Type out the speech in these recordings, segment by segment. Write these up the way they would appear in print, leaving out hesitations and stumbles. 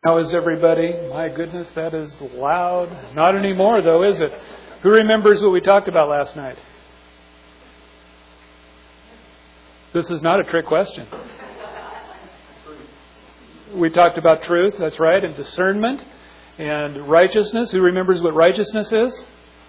How is everybody? My goodness, that is loud. Not anymore, though, is it? Who remembers what we talked about last night? This is not a trick question. We talked about truth, that's right, and discernment and righteousness. Who remembers what righteousness is?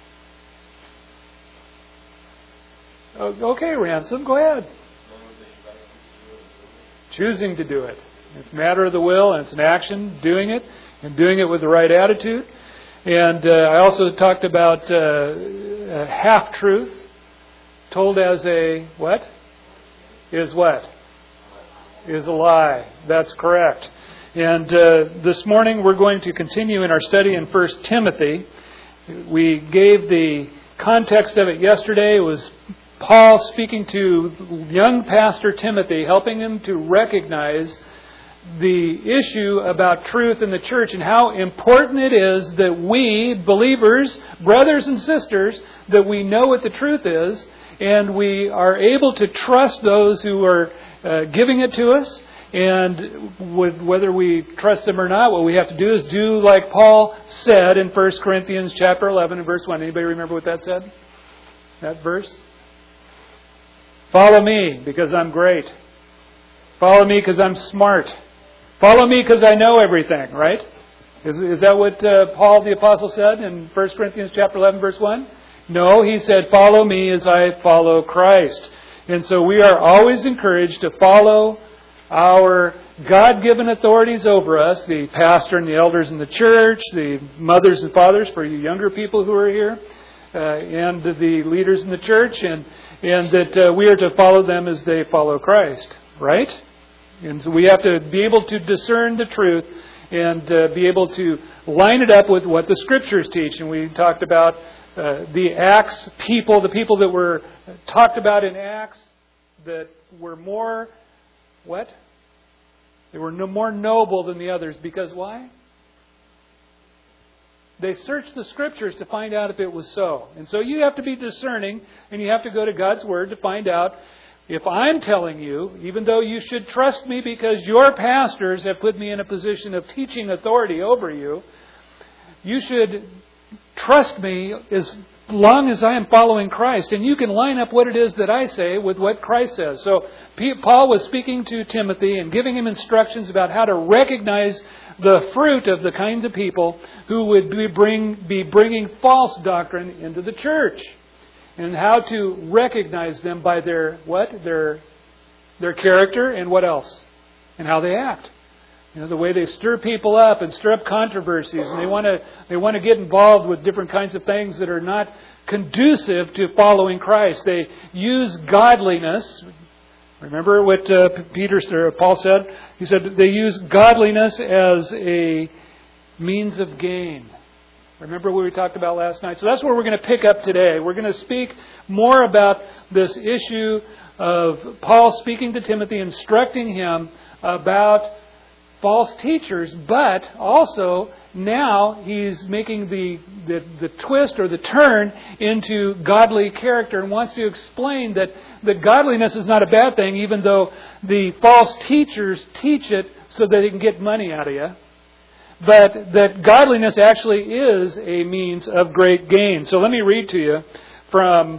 Okay, Ransom, go ahead. Choosing to do it. It's a matter of the will, and it's an action, doing it, and doing it with the right attitude. And I also talked about a half-truth, told as a what? Is what? Is a lie. That's correct. And this morning we're going to continue in our study in 1 Timothy. We gave the context of it yesterday. It was Paul speaking to young pastor Timothy, helping him to recognize the issue about truth in the church and how important it is that we, believers, brothers and sisters, that we know what the truth is and we are able to trust those who are giving it to us. And whether we trust them or not, what we have to do is do like Paul said in 1 Corinthians chapter 11 and verse 1. Anybody remember what that said? That verse? Follow me because I'm great. Follow me because I'm smart. Follow me because I know everything, right? Is that what Paul the Apostle said in 1 Corinthians chapter 11, verse 1? No, he said, follow me as I follow Christ. And so we are always encouraged to follow our God-given authorities over us, the pastor and the elders in the church, the mothers and fathers for you younger people who are here, and the leaders in the church, and that we are to follow them as they follow Christ, right? And so we have to be able to discern the truth and be able to line it up with what the Scriptures teach. And we talked about the Acts people, the people that were talked about in Acts that were more, what? They were more noble than the others. Because why? They searched the Scriptures to find out if it was so. And so you have to be discerning and you have to go to God's Word to find out if I'm telling you, even though you should trust me because your pastors have put me in a position of teaching authority over you, you should trust me as long as I am following Christ. And you can line up what it is that I say with what Christ says. So Paul was speaking to Timothy and giving him instructions about how to recognize the fruit of the kinds of people who would be bringing false doctrine into the church. And how to recognize them by their what? Their character and what else? And how they act. You know, the way they stir people up and stir up controversies, and they want to get involved with different kinds of things that are not conducive to following Christ. They use godliness. Remember what Paul said? He said they use godliness as a means of gain. Remember what we talked about last night? So that's where we're going to pick up today. We're going to speak more about this issue of Paul speaking to Timothy, instructing him about false teachers, but also now he's making the twist or the turn into godly character and wants to explain that godliness is not a bad thing, even though the false teachers teach it so that they can get money out of you. But that godliness actually is a means of great gain. So let me read to you from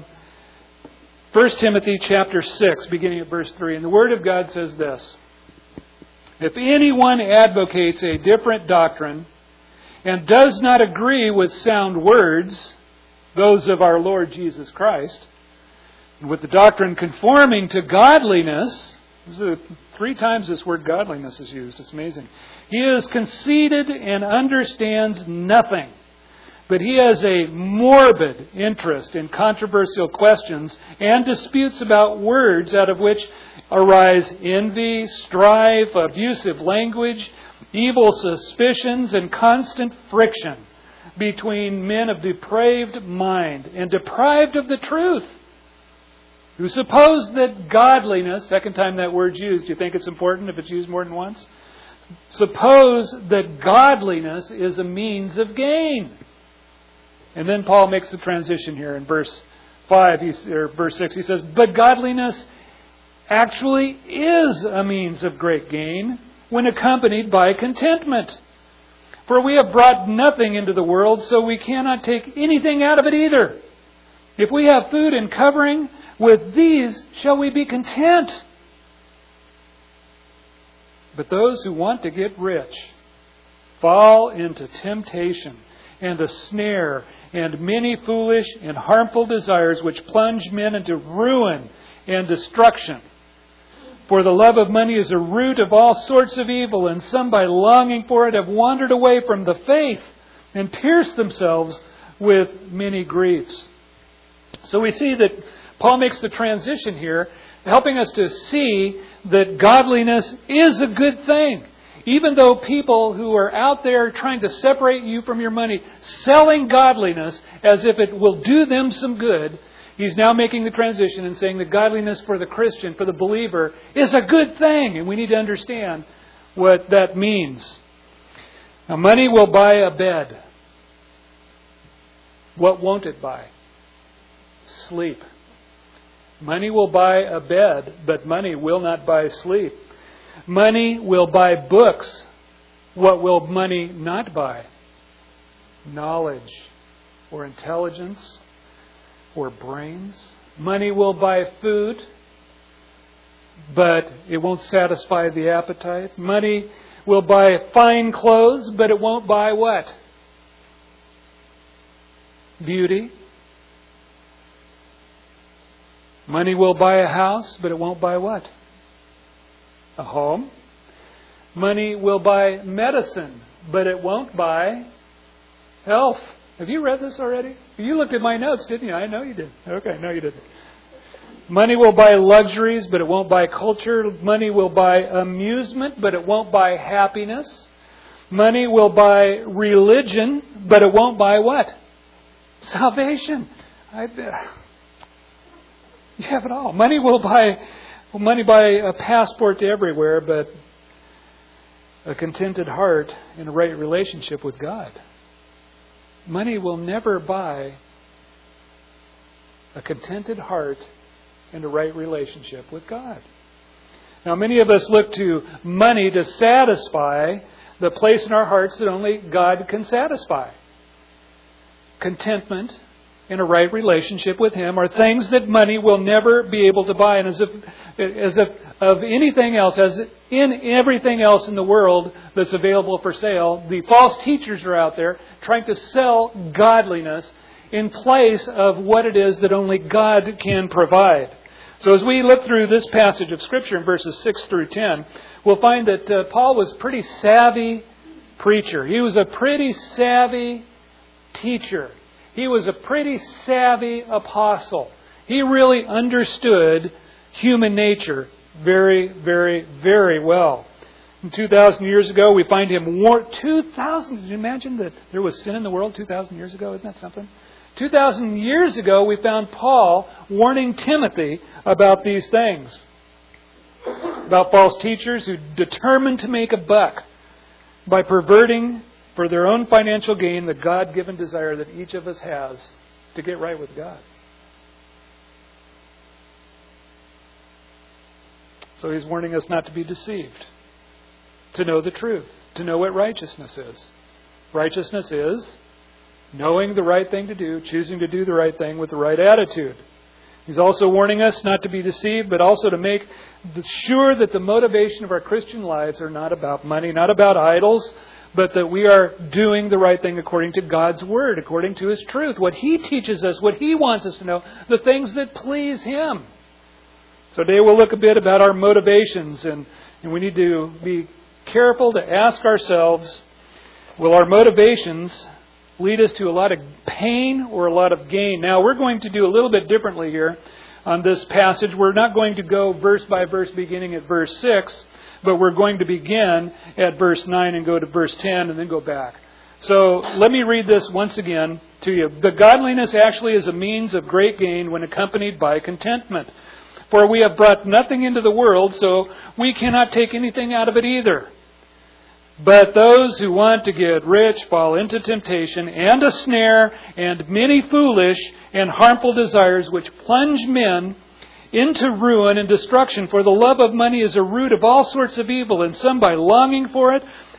1 Timothy chapter 6, beginning at verse 3. And the Word of God says this: if anyone advocates a different doctrine and does not agree with sound words, those of our Lord Jesus Christ, and with the doctrine conforming to godliness, this is 3 times this word godliness is used. It's amazing. He is conceited and understands nothing, but he has a morbid interest in controversial questions and disputes about words, out of which arise envy, strife, abusive language, evil suspicions, and constant friction between men of depraved mind and deprived of the truth, who suppose that godliness, second time that word's used, do you think it's important if it's used more than once? Suppose that godliness is a means of gain. And then Paul makes the transition here in verse 5, or verse 6. He says, but godliness actually is a means of great gain when accompanied by contentment. For we have brought nothing into the world, so we cannot take anything out of it either. If we have food and covering, with these shall we be content. But those who want to get rich fall into temptation and a snare and many foolish and harmful desires which plunge men into ruin and destruction. For the love of money is a root of all sorts of evil, and some by longing for it have wandered away from the faith and pierced themselves with many griefs. So we see that Paul makes the transition here, helping us to see that godliness is a good thing. Even though people who are out there trying to separate you from your money, selling godliness as if it will do them some good, he's now making the transition and saying that godliness for the Christian, for the believer, is a good thing. And we need to understand what that means. Now, money will buy a bed. What won't it buy? Sleep. Money will buy a bed, but money will not buy sleep. Money will buy books. What will money not buy? Knowledge or intelligence or brains. Money will buy food, but it won't satisfy the appetite. Money will buy fine clothes, but it won't buy what? Beauty. Money will buy a house, but it won't buy what? A home. Money will buy medicine, but it won't buy health. Have you read this already? You looked at my notes, didn't you? I know you did. Okay, no you didn't. Money will buy luxuries, but it won't buy culture. Money will buy amusement, but it won't buy happiness. Money will buy religion, but it won't buy what? Salvation. You have it all. Money buy a passport to everywhere, but a contented heart and a right relationship with God. Money will never buy a contented heart and a right relationship with God. Now, many of us look to money to satisfy the place in our hearts that only God can satisfy. Contentment and a right relationship with Him are things that money will never be able to buy. And as if of anything else, as in everything else in the world that's available for sale, the false teachers are out there trying to sell godliness in place of what it is that only God can provide. So as we look through this passage of Scripture in verses 6 through 10, we'll find that Paul was a pretty savvy preacher. He was a pretty savvy teacher. He was a pretty savvy apostle. He really understood human nature very, very, very well. And 2,000 years ago, we find him 2,000. Did you imagine that there was sin in the world 2,000 years ago? Isn't that something? 2,000 years ago, we found Paul warning Timothy about these things. About false teachers who determined to make a buck by perverting for their own financial gain the God-given desire that each of us has to get right with God. So he's warning us not to be deceived, to know the truth, to know what righteousness is. Righteousness is knowing the right thing to do, choosing to do the right thing with the right attitude. He's also warning us not to be deceived, but also to make sure that the motivation of our Christian lives are not about money, not about idols, but that we are doing the right thing according to God's Word, according to His truth, what He teaches us, what He wants us to know, the things that please Him. So today we'll look a bit about our motivations, and we need to be careful to ask ourselves, will our motivations lead us to a lot of pain or a lot of gain? Now, we're going to do a little bit differently here on this passage. We're not going to go verse by verse beginning at verse 6, but we're going to begin at verse 9 and go to verse 10 and then go back. So let me read this once again to you. The godliness actually is a means of great gain when accompanied by contentment. For we have brought nothing into the world, so we cannot take anything out of it either. But those who want to get rich fall into temptation and a snare and many foolish and harmful desires which plunge men into ruin and destruction. For the love of money is a root of all sorts of evil, and some by longing for it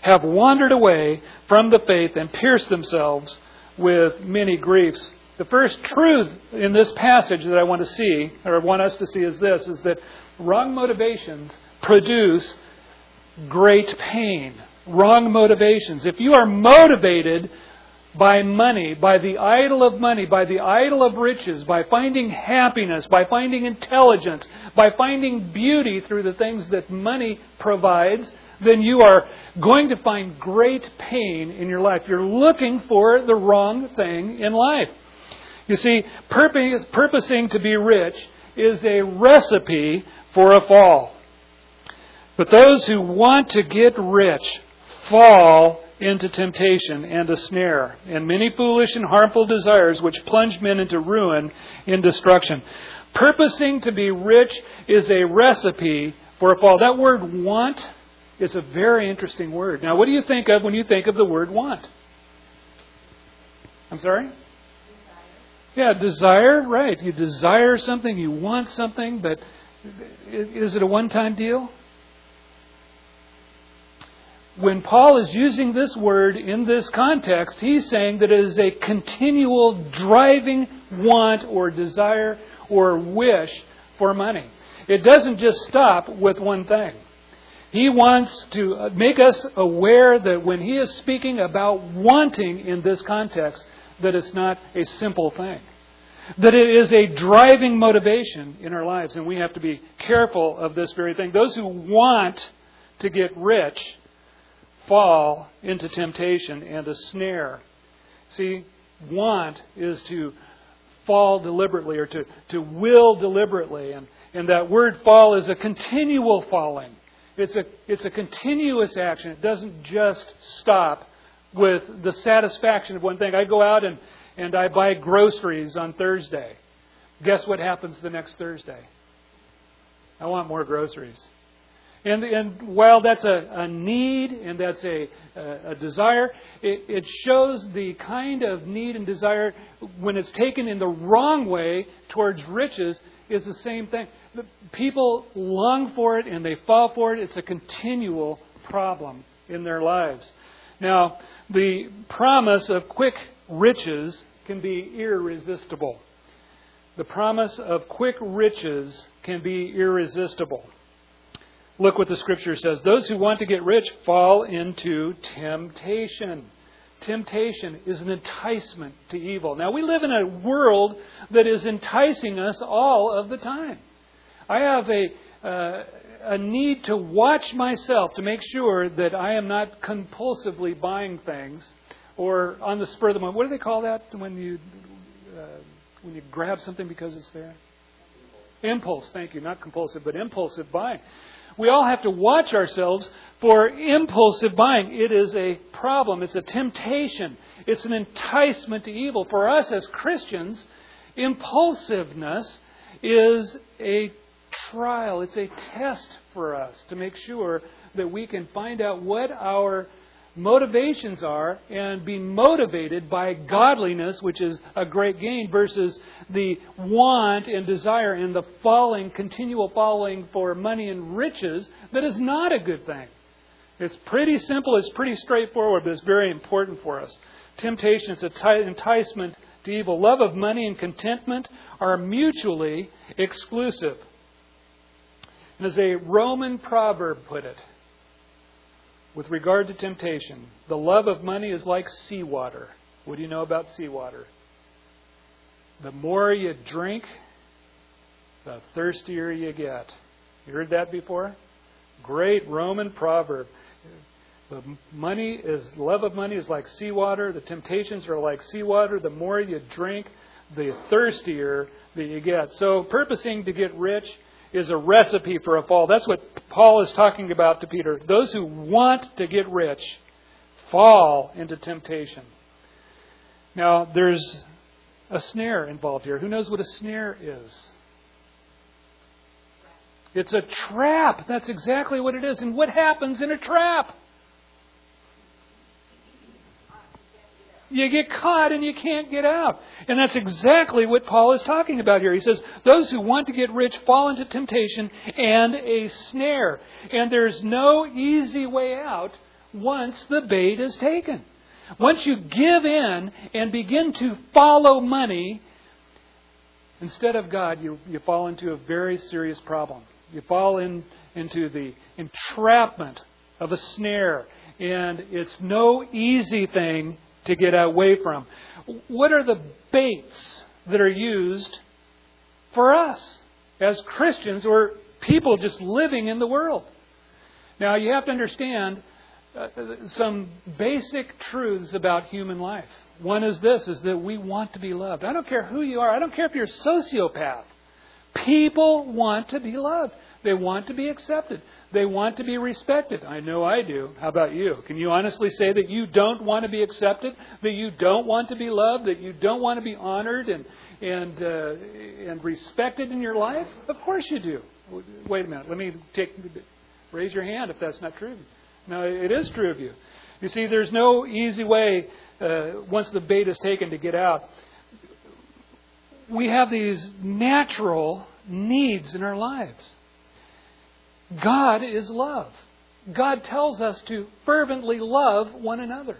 have wandered away from the faith and pierced themselves with many griefs. The first truth in this passage that I want to see, or want us to see, is this, is that wrong motivations produce great pain. Wrong motivations. If you are motivated by money, by the idol of money, by the idol of riches, by finding happiness, by finding intelligence, by finding beauty through the things that money provides, then you are going to find great pain in your life. You're looking for the wrong thing in life. You see, purposing to be rich is a recipe for a fall. But those who want to get rich fall into temptation and a snare, and many foolish and harmful desires which plunge men into ruin and destruction. Purposing to be rich is a recipe for a fall. That word want is a very interesting word. Now, what do you think of when you think of the word want? I'm sorry? Yeah, desire, right. You desire something, you want something, but is it a one-time deal? When Paul is using this word in this context, he's saying that it is a continual driving want or desire or wish for money. It doesn't just stop with one thing. He wants to make us aware that when he is speaking about wanting in this context, that it's not a simple thing. That it is a driving motivation in our lives, and we have to be careful of this very thing. Those who want to get rich fall into temptation and a snare. See, want is to fall deliberately or to will deliberately. And that word fall is a continual falling. It's a continuous action. It doesn't just stop with the satisfaction of one thing. I go out and I buy groceries on Thursday. Guess what happens the next Thursday? I want more groceries. And while that's a need and that's a desire, it shows the kind of need and desire when it's taken in the wrong way towards riches is the same thing. People long for it and they fall for it. It's a continual problem in their lives. Now, the promise of quick riches can be irresistible. The promise of quick riches can be irresistible. Look what the Scripture says. Those who want to get rich fall into temptation. Temptation is an enticement to evil. Now, we live in a world that is enticing us all of the time. I have a need to watch myself to make sure that I am not compulsively buying things or on the spur of the moment. What do they call that when you grab something because it's there? Impulse. Thank you. Not compulsive, but impulsive buying. We all have to watch ourselves for impulsive buying. It is a problem. It's a temptation. It's an enticement to evil. For us as Christians, impulsiveness is a trial. It's a test for us to make sure that we can find out what our motivations are and be motivated by godliness, which is a great gain, versus the want and desire and the continual falling for money and riches that is not a good thing. It's pretty simple, it's pretty straightforward, but it's very important for us. Temptation is an enticement to evil. Love of money and contentment are mutually exclusive. And as a Roman proverb put it, with regard to temptation, the love of money is like seawater. What do you know about seawater? The more you drink, the thirstier you get. You heard that before? Great Roman proverb. The love of money is like seawater. The temptations are like seawater. The more you drink, the thirstier that you get. So purposing to get rich is a recipe for a fall. That's what Paul is talking about to Peter. Those who want to get rich fall into temptation. Now, there's a snare involved here. Who knows what a snare is? It's a trap. That's exactly what it is. And what happens in a trap? You get caught and you can't get out. And that's exactly what Paul is talking about here. He says, those who want to get rich fall into temptation and a snare. And there's no easy way out once the bait is taken. Once you give in and begin to follow money instead of God, you fall into a very serious problem. You fall into the entrapment of a snare. And it's no easy thing to get away from. What are the baits that are used for us as Christians or people just living in the world? Now, you have to understand some basic truths about human life. One is this, is that we want to be loved. I don't care who you are. I don't care if you're a sociopath. People want to be loved. They want to be accepted. They want to be respected. I know I do. How about you? Can you honestly say that you don't want to be accepted? That you don't want to be loved? That you don't want to be honored and respected in your life? Of course you do. Wait a minute. Raise your hand if that's not true of you. No, it is true of you. You see, there's no easy way once the bait is taken to get out. We have these natural needs in our lives. God is love. God tells us to fervently love one another.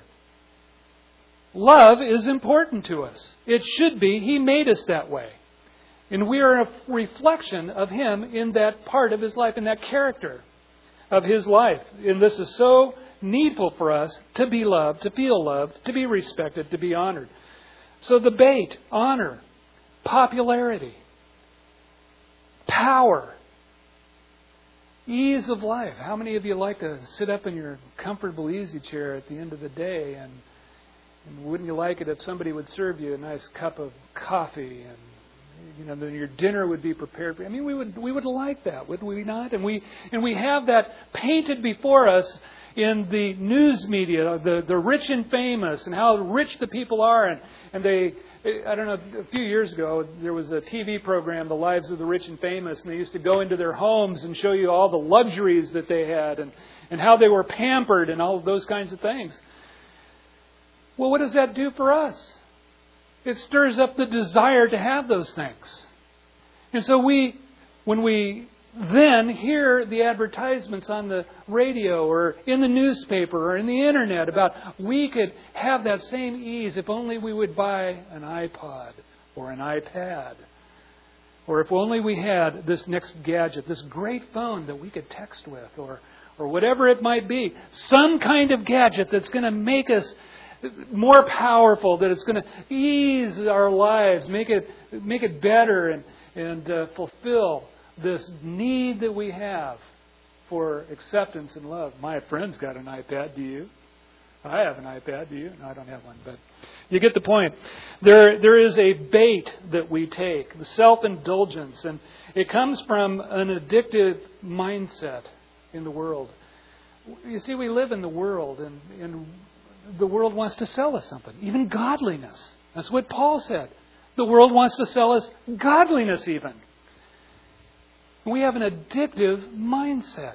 Love is important to us. It should be. He made us that way. And we are a reflection of Him in that part of His life, in that character of His life. And this is so needful for us to be loved, to feel loved, to be respected, to be honored. So the bait, honor, popularity, power, ease of life. How many of you like to sit up in your comfortable easy chair at the end of the day? And wouldn't you like it if somebody would serve you a nice cup of coffee and then your dinner would be prepared for you? I mean, we would like that, would we not? And we have that painted before us in the news media, the rich and famous, and how rich the people are, and they. I don't know, a few years ago, there was a TV program, The Lives of the Rich and Famous, and they used to go into their homes and show you all the luxuries that they had and how they were pampered and all of those kinds of things. Well, what does that do for us? It stirs up the desire to have those things. And so when we then hear the advertisements on the radio or in the newspaper or in the internet about we could have that same ease if only we would buy an iPod or an iPad, or if only we had this next gadget, this great phone that we could text with, or whatever it might be, some kind of gadget that's going to make us more powerful, that it's going to ease our lives, make it better and fulfill this need that we have for acceptance and love. My friend's got an iPad. Do you? I have an iPad. Do you? No, I don't have one. But you get the point. There is a bait that we take, the self-indulgence, and it comes from an addictive mindset in the world. You see, we live in the world, and the world wants to sell us something, even godliness. That's what Paul said. The world wants to sell us godliness even. We have an addictive mindset.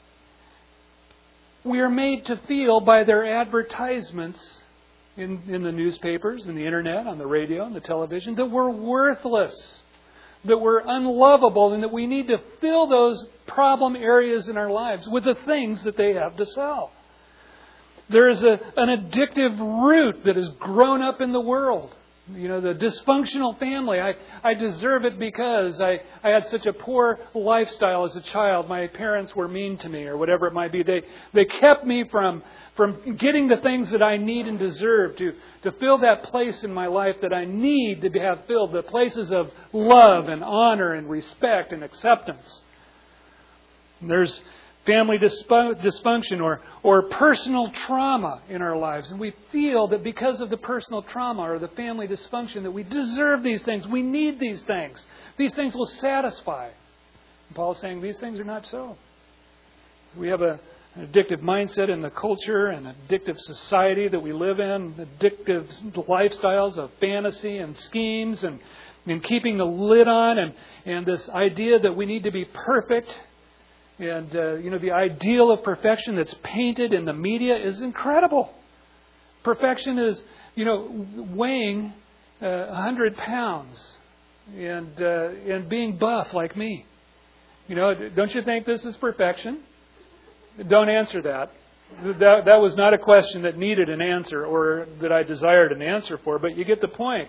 We are made to feel by their advertisements in the newspapers, in the internet, on the radio, on the television, that we're worthless, that we're unlovable, and that we need to fill those problem areas in our lives with the things that they have to sell. There is an addictive root that has grown up in the world. You know, the dysfunctional family. I deserve it because I had such a poor lifestyle as a child. My parents were mean to me, or whatever it might be. They kept me from getting the things that I need and deserve to fill that place in my life that I need to have filled. The places of love and honor and respect and acceptance. And there's family dysfunction or personal trauma in our lives. And we feel that because of the personal trauma or the family dysfunction that we deserve these things. We need these things. These things will satisfy. And Paul's saying these things are not so. We have an addictive mindset in the culture, an addictive society that we live in, addictive lifestyles of fantasy and schemes and keeping the lid on and this idea that we need to be perfect. And, the ideal of perfection that's painted in the media is incredible. Perfection is, weighing 100 pounds and being buff like me. Don't you think this is perfection? Don't answer that. That was not a question that needed an answer or that I desired an answer for, but you get the point.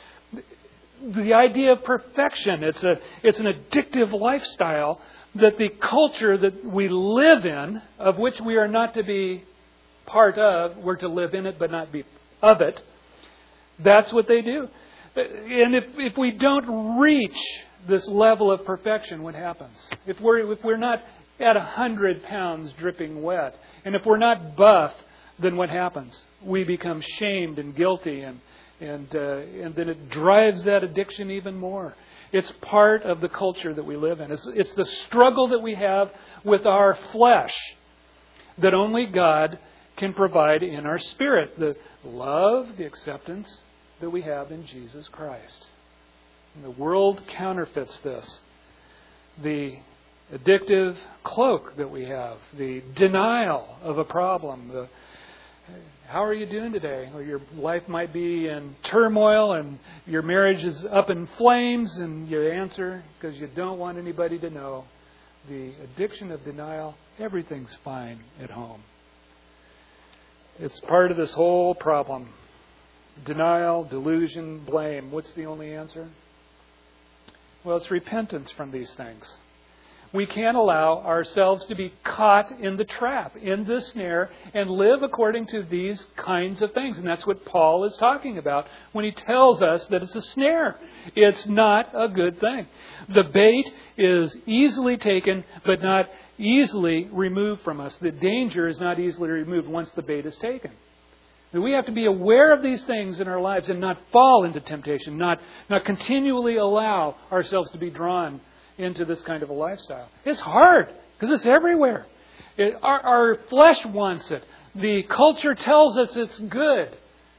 The idea of perfection, it's an addictive lifestyle that the culture that we live in, of which we are not to be part of, we're to live in it but not be of it, that's what they do. And if we don't reach this level of perfection, what happens? If we're not at 100 pounds dripping wet, and if we're not buff, then what happens? We become shamed and guilty, and then it drives that addiction even more. It's part of the culture that we live in. It's the struggle that we have with our flesh that only God can provide in our spirit. The love, the acceptance that we have in Jesus Christ. And the world counterfeits this. The addictive cloak that we have, the denial of a problem, how are you doing today? Well, your life might be in turmoil and your marriage is up in flames, and you answer because you don't want anybody to know. The addiction of denial, everything's fine at home. It's part of this whole problem. Denial, delusion, blame. What's the only answer? Well, it's repentance from these things. We can't allow ourselves to be caught in the trap, in the snare, and live according to these kinds of things. And that's what Paul is talking about when he tells us that it's a snare. It's not a good thing. The bait is easily taken, but not easily removed from us. The danger is not easily removed once the bait is taken. We have to be aware of these things in our lives and not fall into temptation, not continually allow ourselves to be drawn into this kind of a lifestyle. It's hard because it's everywhere. Our flesh wants it. The culture tells us it's good.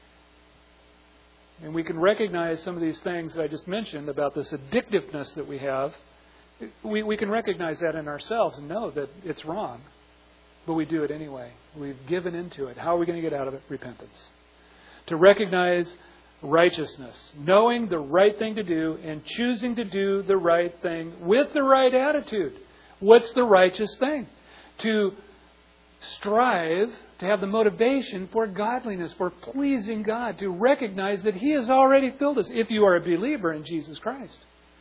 And we can recognize some of these things that I just mentioned about this addictiveness that we have. We can recognize that in ourselves and know that it's wrong. But we do it anyway. We've given into it. How are we going to get out of it? Repentance. To recognize righteousness, knowing the right thing to do and choosing to do the right thing with the right attitude. What's the righteous thing? To strive to have the motivation for godliness, for pleasing God, to recognize that He has already filled us if you are a believer in Jesus Christ.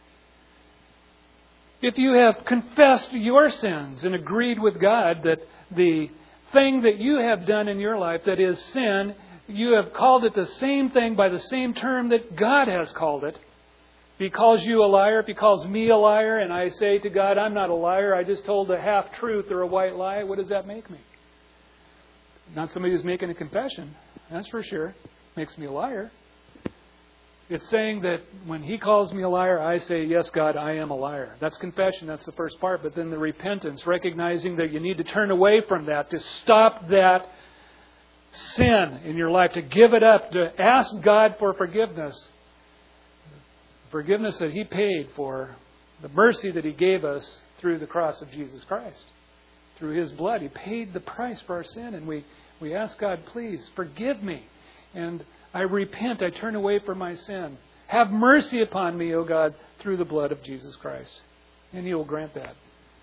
If you have confessed your sins and agreed with God that the thing that you have done in your life that is sin, you have called it the same thing by the same term that God has called it. If He calls you a liar, if He calls me a liar, and I say to God, I'm not a liar, I just told a half-truth or a white lie, what does that make me? Not somebody who's making a confession, that's for sure. Makes me a liar. It's saying that when He calls me a liar, I say, yes, God, I am a liar. That's confession, that's the first part. But then the repentance, recognizing that you need to turn away from that, to stop that sin in your life, to give it up, to ask God for forgiveness. Forgiveness that He paid for, the mercy that He gave us through the cross of Jesus Christ. Through His blood, He paid the price for our sin. And we ask God, please forgive me. And I repent, I turn away from my sin. Have mercy upon me, O God, through the blood of Jesus Christ. And He will grant that.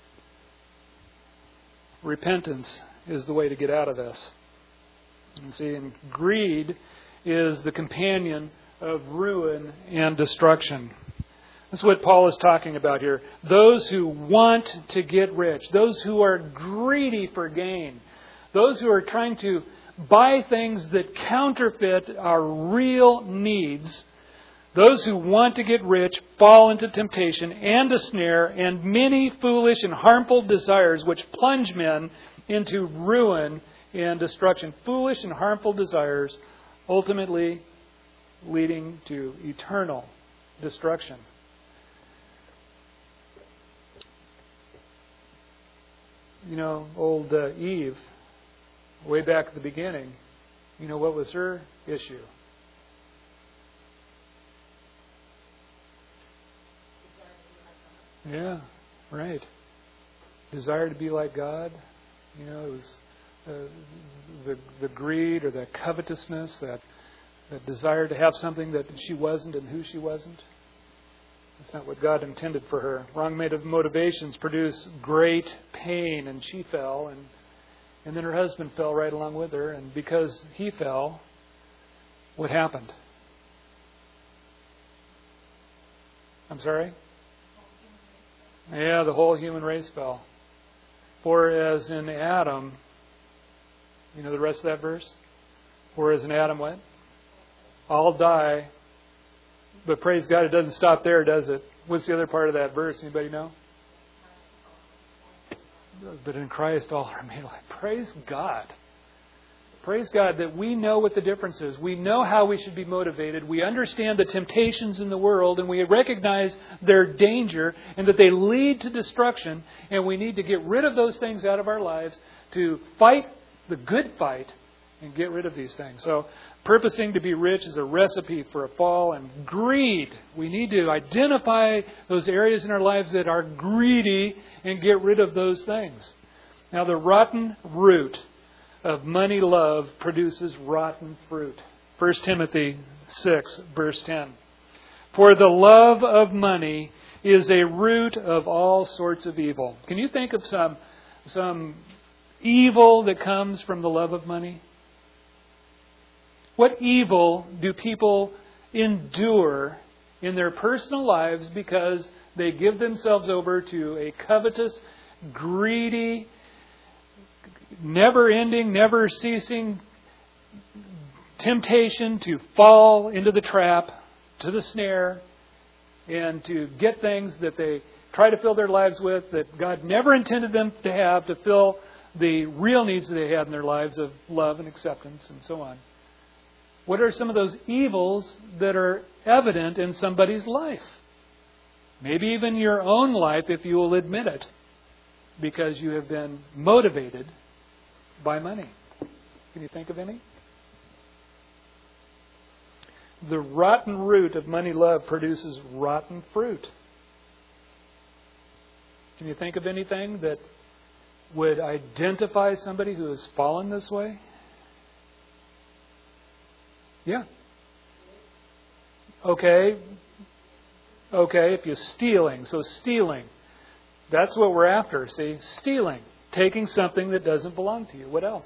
Repentance is the way to get out of this. And see, and greed is the companion of ruin and destruction. That's what Paul is talking about here. Those who want to get rich, those who are greedy for gain, those who are trying to buy things that counterfeit our real needs, those who want to get rich fall into temptation and a snare and many foolish and harmful desires which plunge men into ruin and destruction. Foolish and harmful desires ultimately leading to eternal destruction. You know, old Eve, way back at the beginning, you know what was her issue? Yeah, right. Desire to be like God. You know, it was the greed or that covetousness, that desire to have something that she wasn't and who she wasn't. That's not what God intended for her. Wrong motivations produce great pain, and she fell. And And then her husband fell right along with her. And because he fell, what happened? I'm sorry? Yeah, the whole human race fell. For as in Adam, you know the rest of that verse? For as in Adam what? All die. But praise God, it doesn't stop there, does it? What's the other part of that verse? Anybody know? But in Christ all are made alive. Praise God. Praise God that we know what the difference is. We know how we should be motivated. We understand the temptations in the world, and we recognize their danger and that they lead to destruction. And we need to get rid of those things out of our lives to fight the good fight and get rid of these things. So, purposing to be rich is a recipe for a fall. And greed. We need to identify those areas in our lives that are greedy and get rid of those things. Now, the rotten root of money love produces rotten fruit. 1 Timothy 6, verse 10. For the love of money is a root of all sorts of evil. Can you think of some evil that comes from the love of money? What evil do people endure in their personal lives because they give themselves over to a covetous, greedy, never-ending, never-ceasing temptation to fall into the trap, to the snare, and to get things that they try to fill their lives with that God never intended them to have, to fill the real needs that they had in their lives of love and acceptance and so on. What are some of those evils that are evident in somebody's life? Maybe even your own life, if you will admit it, because you have been motivated by money. Can you think of any? The rotten root of money love produces rotten fruit. Can you think of anything that would identify somebody who has fallen this way? Yeah. Okay, if you're stealing. So stealing. That's what we're after, see? Stealing. Taking something that doesn't belong to you. What else?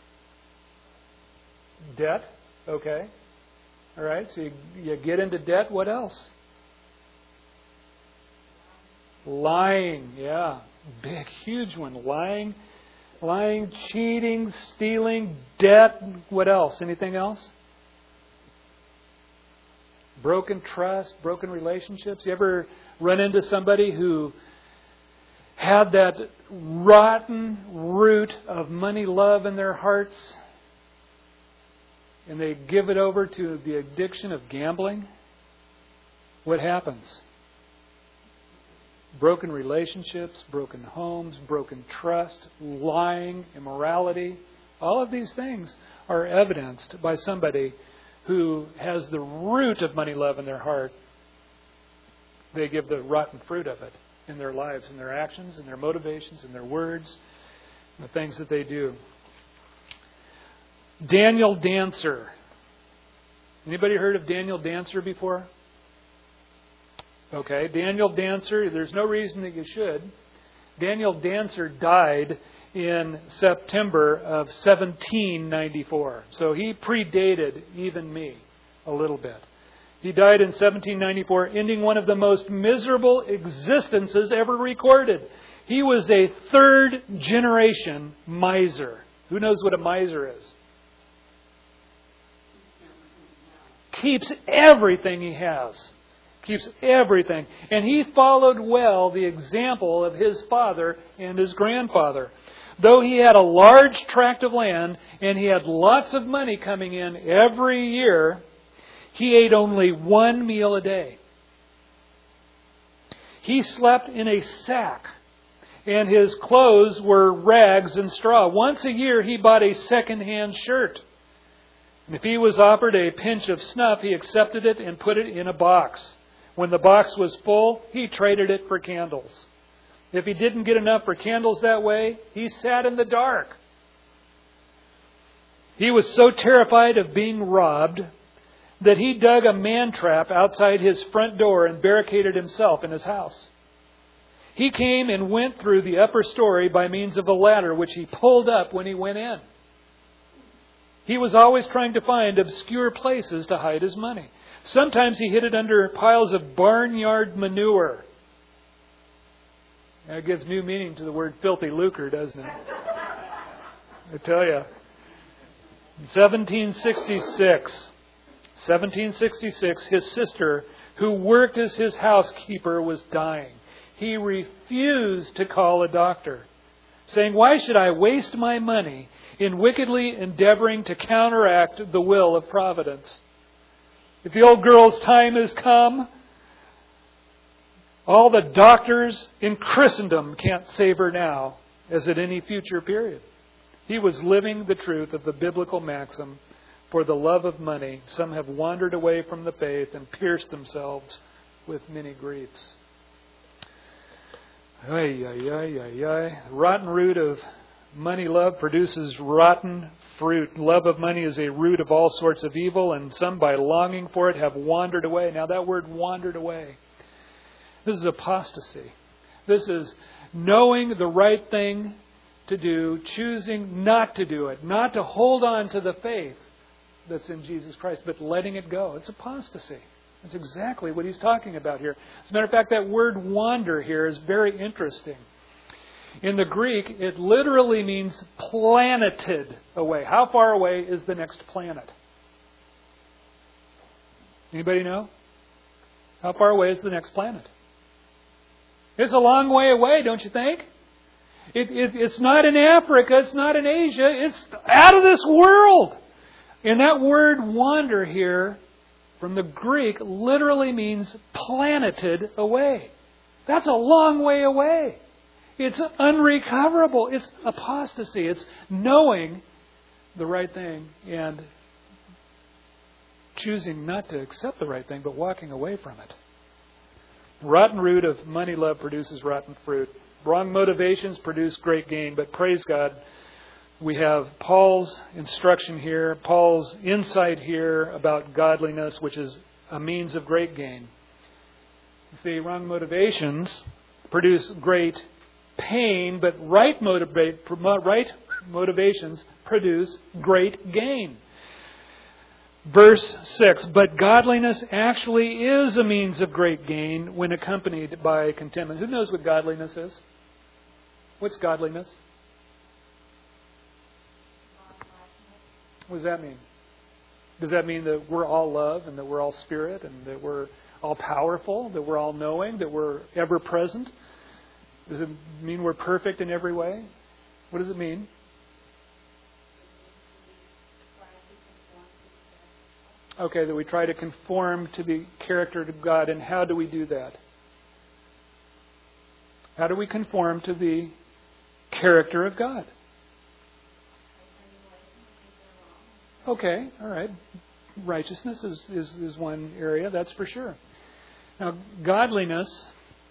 Debt. Okay. All right. So you get into debt. What else? Lying. Yeah. Big, huge one. Lying, cheating, stealing, debt. What else? Anything else? Broken trust, broken relationships. You ever run into somebody who had that rotten root of money love in their hearts and they give it over to the addiction of gambling? What happens? Broken relationships, broken homes, broken trust, lying, immorality. All of these things are evidenced by somebody who has the root of money love in their heart. They give the rotten fruit of it in their lives, in their actions, in their motivations, in their words, in the things that they do. Daniel Dancer. Anybody heard of Daniel Dancer before? Okay, Daniel Dancer, there's no reason that you should. Daniel Dancer died in September of 1794. So he predated even me a little bit. He died in 1794, ending one of the most miserable existences ever recorded. He was a third generation miser. Who knows what a miser is? Keeps everything he has. Keeps everything. And he followed well the example of his father and his grandfather. Though he had a large tract of land and he had lots of money coming in every year, he ate only one meal a day. He slept in a sack and his clothes were rags and straw. Once a year he bought a second-hand shirt. And if he was offered a pinch of snuff, he accepted it and put it in a box. When the box was full, he traded it for candles. If he didn't get enough for candles that way, he sat in the dark. He was so terrified of being robbed that he dug a man trap outside his front door and barricaded himself in his house. He came and went through the upper story by means of a ladder which he pulled up when he went in. He was always trying to find obscure places to hide his money. Sometimes he hid it under piles of barnyard manure. That gives new meaning to the word filthy lucre, doesn't it? I tell you. 1766, his sister, who worked as his housekeeper, was dying. He refused to call a doctor, saying, "Why should I waste my money in wickedly endeavoring to counteract the will of Providence? If the old girl's time has come, all the doctors in Christendom can't save her now, as at any future period." He was living the truth of the biblical maxim, "For the love of money, some have wandered away from the faith and pierced themselves with many griefs." Ay, ay, ay, ay, ay. Rotten root of money love produces rotten fruit. Love of money is a root of all sorts of evil, and some, by longing for it, have wandered away. Now that word "wandered away," this is apostasy. This is knowing the right thing to do, choosing not to do it, not to hold on to the faith that's in Jesus Christ, but letting it go. It's apostasy. That's exactly what he's talking about here. As a matter of fact, that word "wander" here is very interesting. In the Greek, it literally means planeted away. How far away is the next planet? Anybody know? How far away is the next planet? It's a long way away, don't you think? It's not in Africa. It's not in Asia. It's out of this world. And that word "wander" here, from the Greek, literally means planeted away. That's a long way away. It's unrecoverable. It's apostasy. It's knowing the right thing and choosing not to accept the right thing, but walking away from it. Rotten root of money love produces rotten fruit. Wrong motivations produce great gain. But praise God, we have Paul's instruction here, Paul's insight here about godliness, which is a means of great gain. You see, wrong motivations produce great pain, but right motivations produce great gain. Verse 6, but godliness actually is a means of great gain when accompanied by contentment. Who knows what godliness is? What's godliness? What does that mean? Does that mean that we're all love and that we're all spirit and that we're all powerful, that we're all knowing, that we're ever present? Does it mean we're perfect in every way? What does it mean? Okay, that we try to conform to the character of God. And how do we do that? How do we conform to the character of God? Okay, all right. Righteousness is one area, that's for sure. Now, godliness,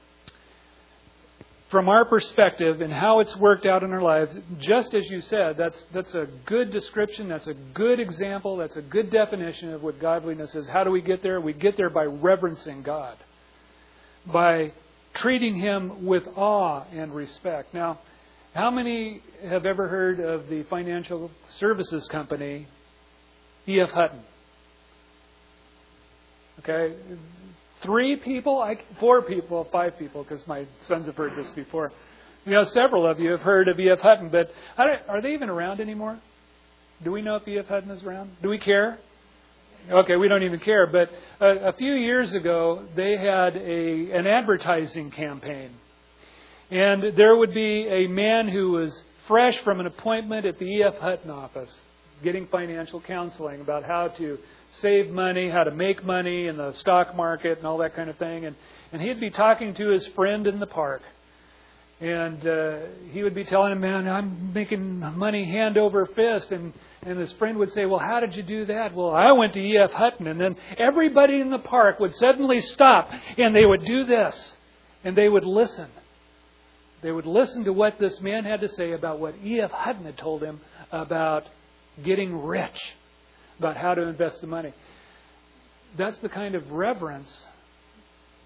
from our perspective and how it's worked out in our lives, just as you said, that's a good description, that's a good example, that's a good definition of what godliness is. How do we get there? We get there by reverencing God, by treating Him with awe and respect. Now, how many have ever heard of the financial services company E.F. Hutton? Okay, 3 people, 4 people, 5 people, because my sons have heard this before. You know, several of you have heard of E.F. Hutton, but are they even around anymore? Do we know if E.F. Hutton is around? Do we care? Okay, we don't even care. But a few years ago, they had an advertising campaign. And there would be a man who was fresh from an appointment at the E.F. Hutton office, getting financial counseling about how to save money, how to make money in the stock market and all that kind of thing. And he'd be talking to his friend in the park. And he would be telling him, man, I'm making money hand over fist. And his friend would say, well, how did you do that? Well, I went to E.F. Hutton. And then everybody in the park would suddenly stop and they would do this. And they would listen. They would listen to what this man had to say about what E.F. Hutton had told him about getting rich, about how to invest the money. That's the kind of reverence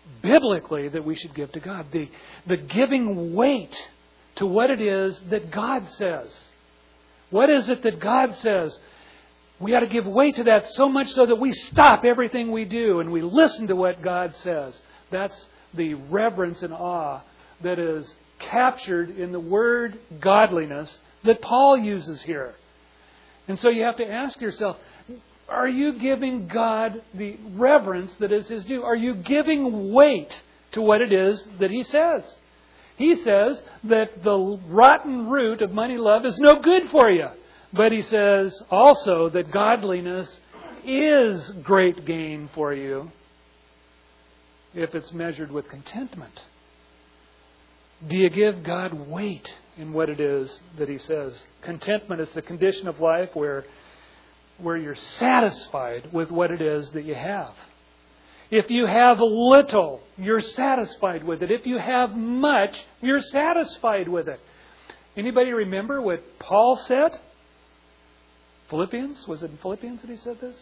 biblically that we should give to God. The giving weight to what it is that God says. What is it that God says? We ought to give weight to that so much so that we stop everything we do and we listen to what God says. That's the reverence and awe that is captured in the word godliness that Paul uses here. And so you have to ask yourself, are you giving God the reverence that is His due? Are you giving weight to what it is that He says? He says that the rotten root of money love is no good for you. But He says also that godliness is great gain for you if it's measured with contentment. Do you give God weight in what it is that He says? Contentment is the condition of life where you're satisfied with what it is that you have. If you have little, you're satisfied with it. If you have much, you're satisfied with it. Anybody remember what Paul said? Philippians? Was it in Philippians that he said this?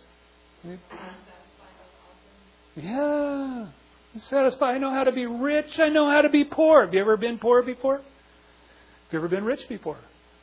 Yeah. I'm satisfied. I know how to be rich. I know how to be poor. Have you ever been poor before? Have you ever been rich before?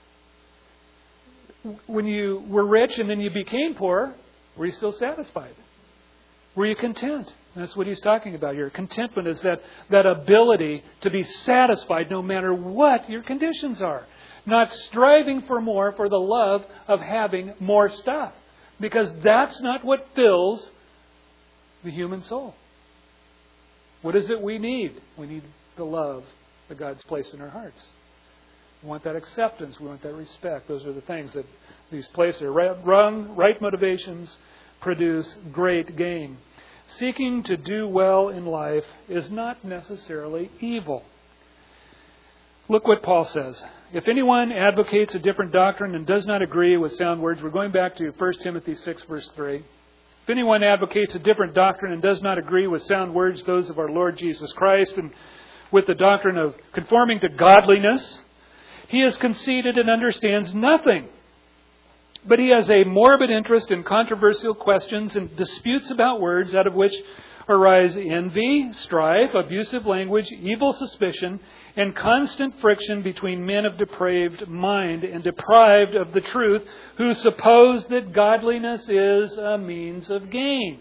When you were rich and then you became poor, were you still satisfied? Were you content? That's what he's talking about here. Contentment is that ability to be satisfied no matter what your conditions are. Not striving for more for the love of having more stuff. Because that's not what fills the human soul. What is it we need? We need the love that God's placed in our hearts. We want that acceptance. We want that respect. Those are the things that these places are. Right motivations produce great gain. Seeking to do well in life is not necessarily evil. Look what Paul says. If anyone advocates a different doctrine and does not agree with sound words, we're going back to 1 Timothy 6, verse 3. If anyone advocates a different doctrine and does not agree with sound words, those of our Lord Jesus Christ, and with the doctrine of conforming to godliness, he is conceited and understands nothing. But he has a morbid interest in controversial questions and disputes about words, out of which arise envy, strife, abusive language, evil suspicion, and constant friction between men of depraved mind and deprived of the truth, who suppose that godliness is a means of gain.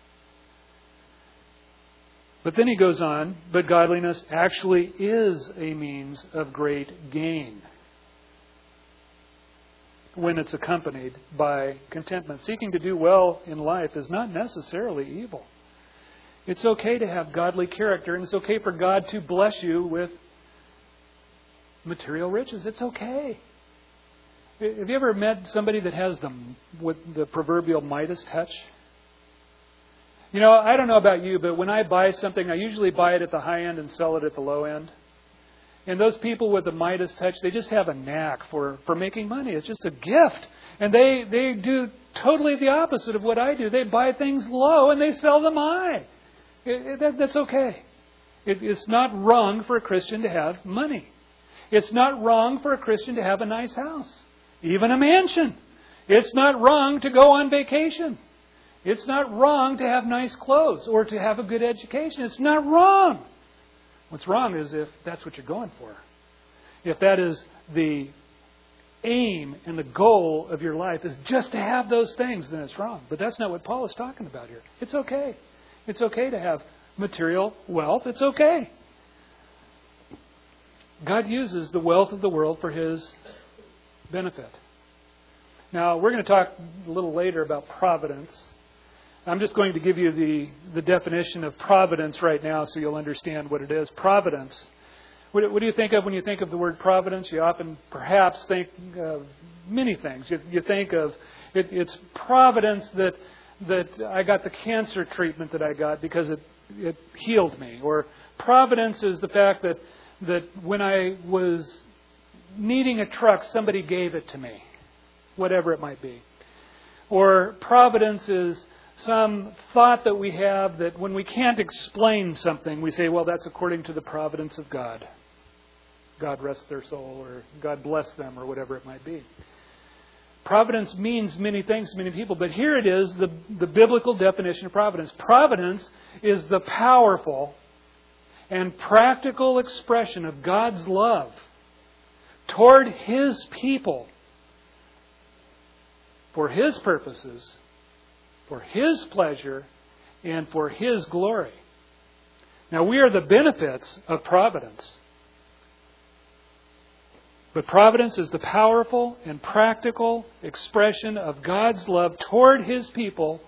But then he goes on, but godliness actually is a means of great gain when it's accompanied by contentment. Seeking to do well in life is not necessarily evil. It's okay to have godly character, and it's okay for God to bless you with material riches. It's okay. Have you ever met somebody that has the proverbial Midas touch? You know, I don't know about you, but when I buy something, I usually buy it at the high end and sell it at the low end. And those people with the Midas touch, they just have a knack for making money. It's just a gift. And they do totally the opposite of what I do. They buy things low and they sell them high. That's okay. It's not wrong for a Christian to have money. It's not wrong for a Christian to have a nice house, even a mansion. It's not wrong to go on vacation. It's not wrong to have nice clothes or to have a good education. It's not wrong. What's wrong is if that's what you're going for. If that is the aim and the goal of your life is just to have those things, then it's wrong. But that's not what Paul is talking about here. It's okay. It's okay to have material wealth. It's okay. God uses the wealth of the world for His benefit. Now, we're going to talk a little later about providence. I'm just going to give you the definition of providence right now so you'll understand what it is. Providence. What do you think of when you think of the word providence? You often perhaps think of many things. You think of it's providence that I got the cancer treatment that I got because it healed me. Or providence is the fact that when I was needing a truck, somebody gave it to me. Whatever it might be. Or providence is some thought that we have that when we can't explain something, we say, well, that's according to the providence of God. God rest their soul, or God bless them, or whatever it might be. Providence means many things to many people, but here it is, the biblical definition of providence. Providence is the powerful and practical expression of God's love toward His people for His purposes, for His pleasure, and for His glory. Now, we are the benefits of providence. But providence is the powerful and practical expression of God's love toward His people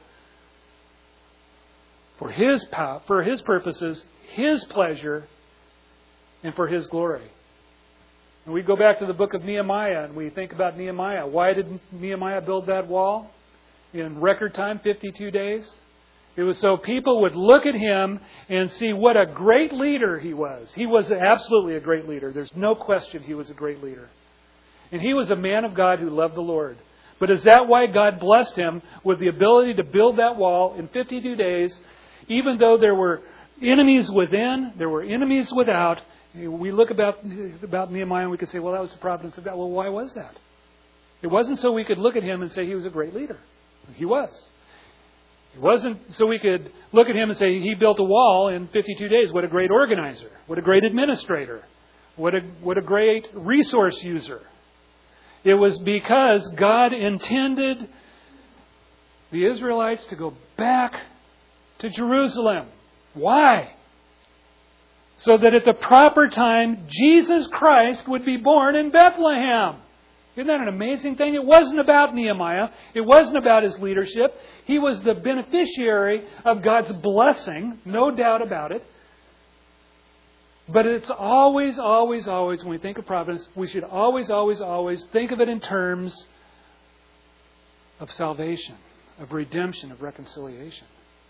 for His purposes, His pleasure, and for His glory. And we go back to the book of Nehemiah and we think about Nehemiah. Why did Nehemiah build that wall in record time, 52 days? It was so people would look at him and see what a great leader he was. He was absolutely a great leader. There's no question he was a great leader. And he was a man of God who loved the Lord. But is that why God blessed him with the ability to build that wall in 52 days, even though there were enemies within, there were enemies without? We look about Nehemiah and we could say, well, that was the providence of God. Well, why was that? It wasn't so we could look at him and say he was a great leader. He was. It wasn't so we could look at him and say he built a wall in 52 days. What a great organizer. What a great administrator. What a great resource user. It was because God intended the Israelites to go back to Jerusalem. Why? So that at the proper time, Jesus Christ would be born in Bethlehem. Isn't that an amazing thing? It wasn't about Nehemiah. It wasn't about his leadership. He was the beneficiary of God's blessing, no doubt about it. But it's always, always, always, when we think of providence, we should always, always, always think of it in terms of salvation, of redemption, of reconciliation.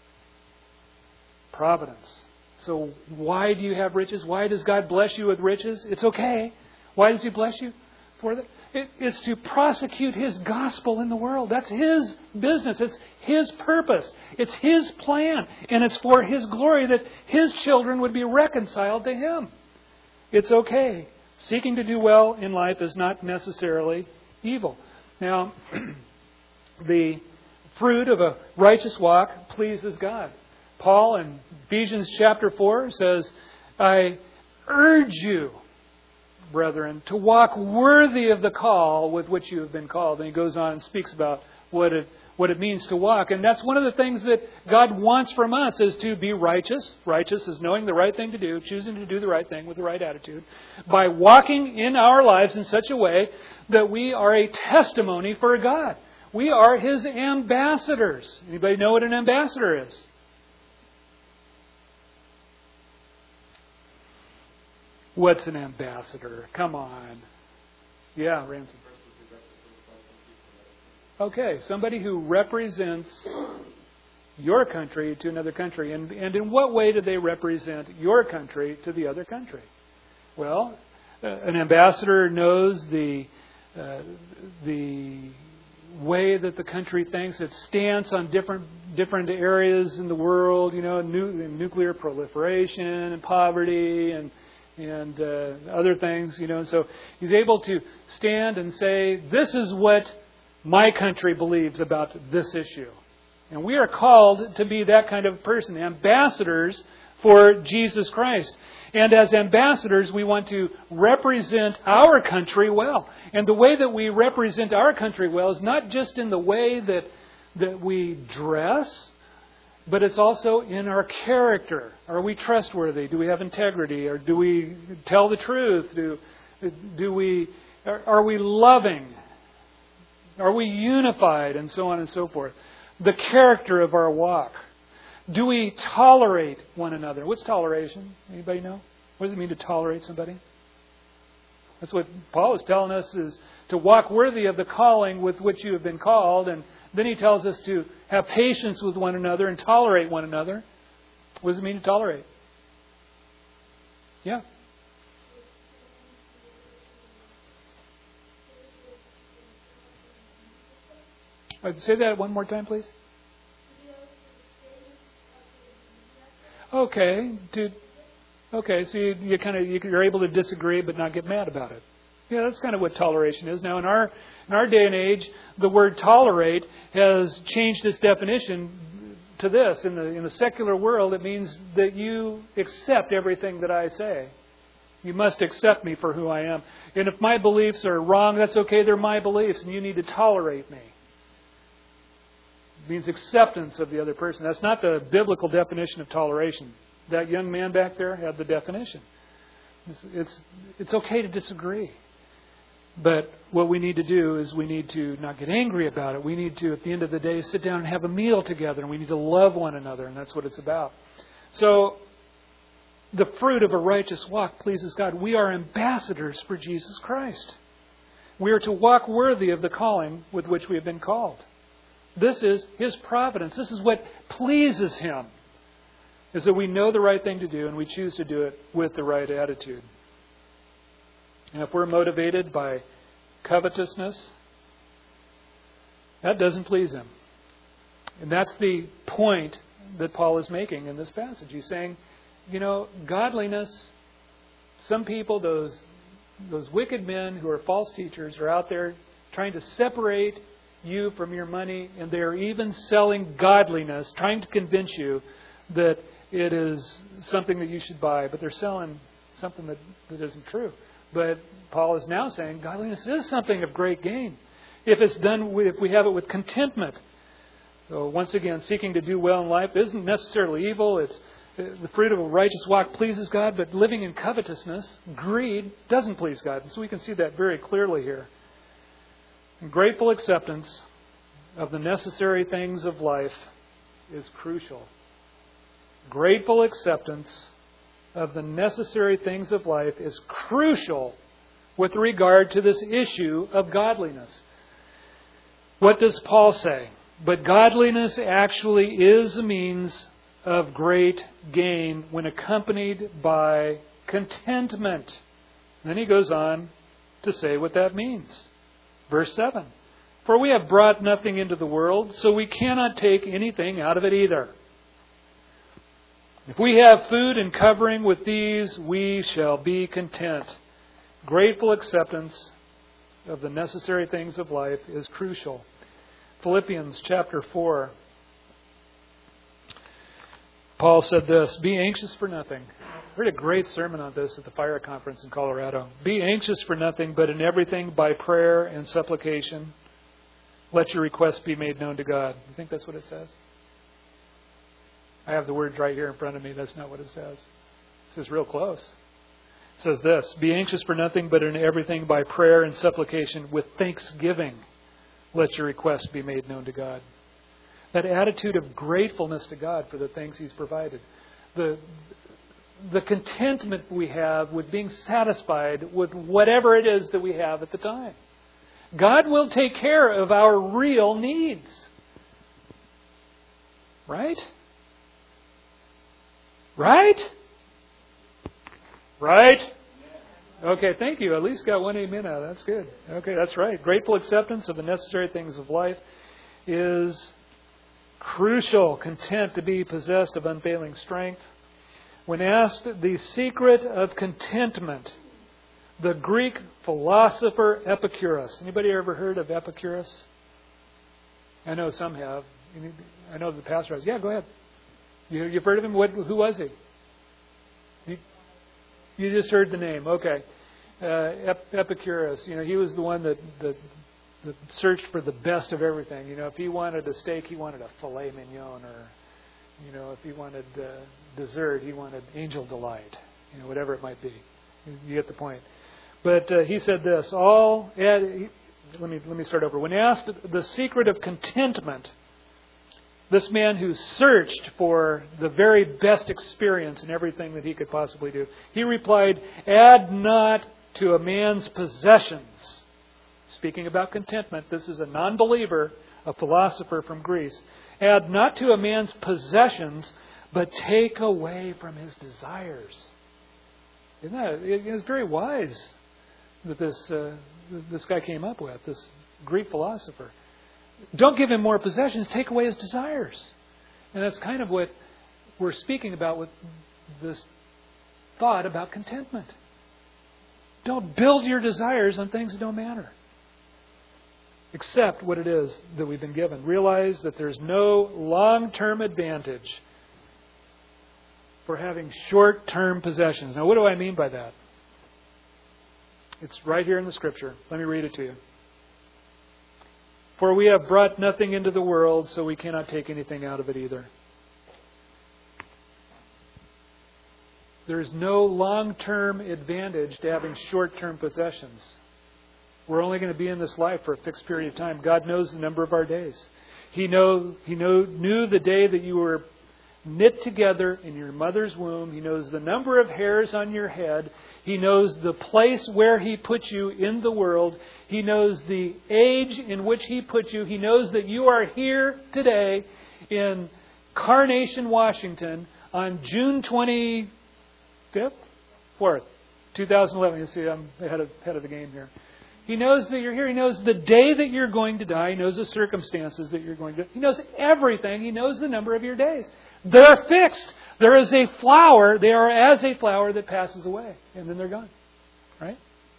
Providence. So why do you have riches? Why does God bless you with riches? It's okay. Why does He bless you for that? It's to prosecute His gospel in the world. That's His business. It's His purpose. It's His plan. And it's for His glory that His children would be reconciled to Him. It's okay. Seeking to do well in life is not necessarily evil. Now, the fruit of a righteous walk pleases God. Paul in Ephesians chapter 4 says, I urge you, brethren, to walk worthy of the call with which you have been called. And he goes on and speaks about what it means to walk. And that's one of the things that God wants from us, is to be righteous. Righteous is knowing the right thing to do, choosing to do the right thing with the right attitude, by walking in our lives in such a way that we are a testimony for God. We are His ambassadors. Anybody know what an ambassador is? What's an ambassador? Come on. Yeah, Ransom. Okay, somebody who represents your country to another country. And in what way do they represent your country to the other country? Well, an ambassador knows the way that the country thinks. It stands on different areas in the world, nuclear proliferation and poverty and other things, So he's able to stand and say, this is what my country believes about this issue. And we are called to be that kind of person, ambassadors for Jesus Christ. And as ambassadors, we want to represent our country well. And the way that we represent our country well is not just in the way that we dress, but it's also in our character. Are we trustworthy? Do we have integrity? Or do we tell the truth? Are we loving? Are we unified? And so on and so forth. The character of our walk. Do we tolerate one another? What's toleration? Anybody know? What does it mean to tolerate somebody? That's what Paul is telling us, is to walk worthy of the calling with which you have been called. And then he tells us to have patience with one another and tolerate one another. What does it mean to tolerate? Yeah. Say that one more time, please. Okay. So you're able to disagree but not get mad about it. Yeah, that's kind of what toleration is. Now, in our day and age, the word tolerate has changed its definition to this. In the secular world, it means that you accept everything that I say. You must accept me for who I am. And if my beliefs are wrong, that's okay. They're my beliefs, and you need to tolerate me. It means acceptance of the other person. That's not the biblical definition of toleration. That young man back there had the definition. It's okay to disagree. But what we need to do is we need to not get angry about it. We need to, at the end of the day, sit down and have a meal together. And we need to love one another. And that's what it's about. So, the fruit of a righteous walk pleases God. We are ambassadors for Jesus Christ. We are to walk worthy of the calling with which we have been called. This is His providence. This is what pleases Him. Is that we know the right thing to do and we choose to do it with the right attitude. And if we're motivated by covetousness, that doesn't please Him. And that's the point that Paul is making in this passage. He's saying, godliness, some people, those wicked men who are false teachers are out there trying to separate you from your money, and they are even selling godliness, trying to convince you that it is something that you should buy, but they're selling something that isn't true. But Paul is now saying godliness is something of great gain if it's done, if we have it with contentment. So once again, seeking to do well in life isn't necessarily evil. It's the fruit of a righteous walk pleases God, but living in covetousness, greed, doesn't please God. And so we can see that very clearly here. And grateful acceptance of the necessary things of life is crucial. Grateful acceptance of the necessary things of life is crucial with regard to this issue of godliness. What does Paul say? But godliness actually is a means of great gain when accompanied by contentment. And then he goes on to say what that means. Verse 7. For we have brought nothing into the world, so we cannot take anything out of it either. If we have food and covering with these, we shall be content. Grateful acceptance of the necessary things of life is crucial. Philippians chapter 4. Paul said this, be anxious for nothing. I heard a great sermon on this at the fire conference in Colorado. Be anxious for nothing, but in everything by prayer and supplication, let your requests be made known to God. You think that's what it says? I have the words right here in front of me. That's not what it says. It says real close. It says this, be anxious for nothing, but in everything by prayer and supplication with thanksgiving, let your requests be made known to God. That attitude of gratefulness to God for the things He's provided. The contentment we have with being satisfied with whatever it is that we have at the time. God will take care of our real needs. Right? Right? Right? Okay, thank you. At least got one amen out. That's good. Okay, that's right. Grateful acceptance of the necessary things of life is crucial. Content to be possessed of unfailing strength. When asked the secret of contentment, the Greek philosopher Epicurus. Anybody ever heard of Epicurus? I know some have. I know the pastor has. Yeah, go ahead. You've heard of him? Who was he? You just heard the name. Okay. Epicurus. He was the one that searched for the best of everything. If he wanted a steak, he wanted a filet mignon, or if he wanted dessert, he wanted angel delight. Whatever it might be. You get the point. But he said this. Let me start over. When asked the secret of contentment, this man who searched for the very best experience in everything that he could possibly do, he replied, add not to a man's possessions. Speaking about contentment, this is a non-believer, a philosopher from Greece. Add not to a man's possessions, but take away from his desires. Isn't that? It's very wise that this guy came up with, this Greek philosopher. Don't give him more possessions, take away his desires. And that's kind of what we're speaking about with this thought about contentment. Don't build your desires on things that don't matter. Accept what it is that we've been given. Realize that there's no long-term advantage for having short-term possessions. Now, what do I mean by that? It's right here in the Scripture. Let me read it to you. For we have brought nothing into the world, so we cannot take anything out of it either. There is no long-term advantage to having short-term possessions. We're only going to be in this life for a fixed period of time. God knows the number of our days. He knew the day that you were knit together in your mother's womb. He knows the number of hairs on your head. He knows the place where He put you in the world. He knows the age in which He put you. He knows that you are here today in Carnation, Washington on June 25th? 4th, 2011. You see, I'm ahead of the game here. He knows that you're here. He knows the day that you're going to die. He knows the circumstances that you're going to... He knows everything. He knows the number of your days. They're fixed. There is a flower. They are as a flower that passes away. And then they're gone. Right?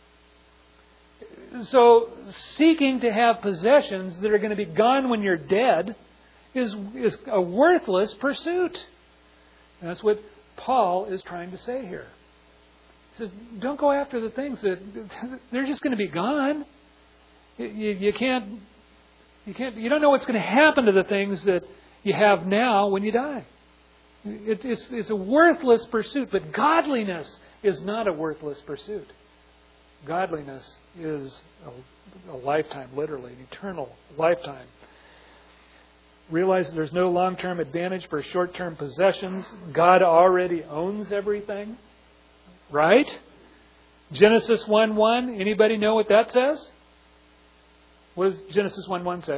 So, seeking to have possessions that are going to be gone when you're dead is a worthless pursuit. And that's what Paul is trying to say here. He says, don't go after the things that they're just going to be gone. You don't know what's going to happen to the things that you have now when you die. It's a worthless pursuit, but godliness is not a worthless pursuit. Godliness is a lifetime, literally, an eternal lifetime. Realize that there's no long-term advantage for short-term possessions. God already owns everything. Right? Genesis 1:1. Anybody know what that says? What does Genesis 1:1 say?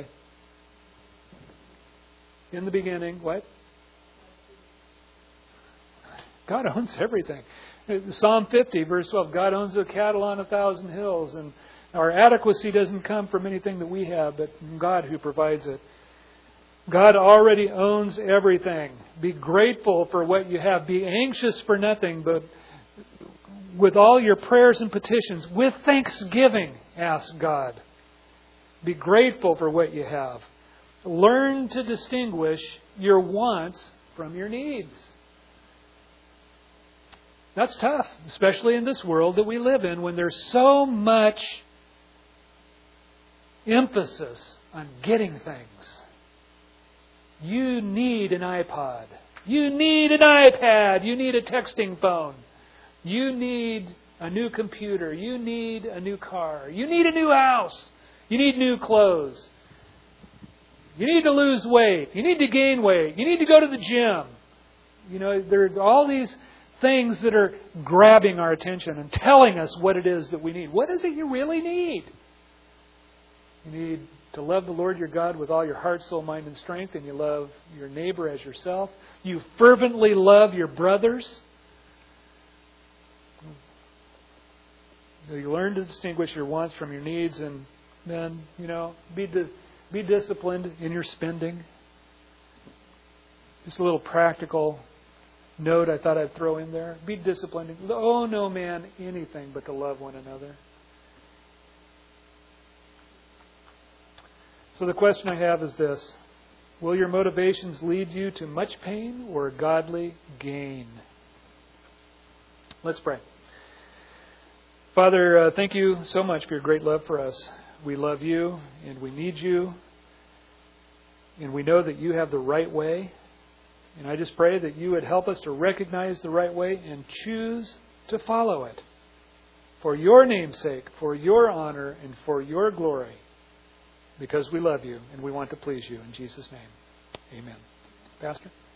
In the beginning, what? God owns everything. Psalm 50, verse 12. God owns the cattle on 1,000 hills. And our adequacy doesn't come from anything that we have, but from God who provides it. God already owns everything. Be grateful for what you have. Be anxious for nothing, but with all your prayers and petitions, with thanksgiving, ask God. Be grateful for what you have. Learn to distinguish your wants from your needs. That's tough, especially in this world that we live in when there's so much emphasis on getting things. You need an iPod. You need an iPad. You need a texting phone. You need a new computer. You need a new car. You need a new house. You need new clothes. You need to lose weight. You need to gain weight. You need to go to the gym. You know, there are all these things that are grabbing our attention and telling us what it is that we need. What is it you really need? You need to love the Lord your God with all your heart, soul, mind, and strength, and you love your neighbor as yourself. You fervently love your brothers. You learn to distinguish your wants from your needs, and then, be disciplined in your spending. Just a little practical note I thought I'd throw in there. Be disciplined. Owe no man anything but to love one another. So the question I have is this. Will your motivations lead you to much pain or godly gain? Let's pray. Father, thank you so much for your great love for us. We love you and we need you. And we know that you have the right way. And I just pray that you would help us to recognize the right way and choose to follow it. For your name's sake, for your honor, and for your glory. Because we love you and we want to please you. In Jesus' name, amen. Pastor?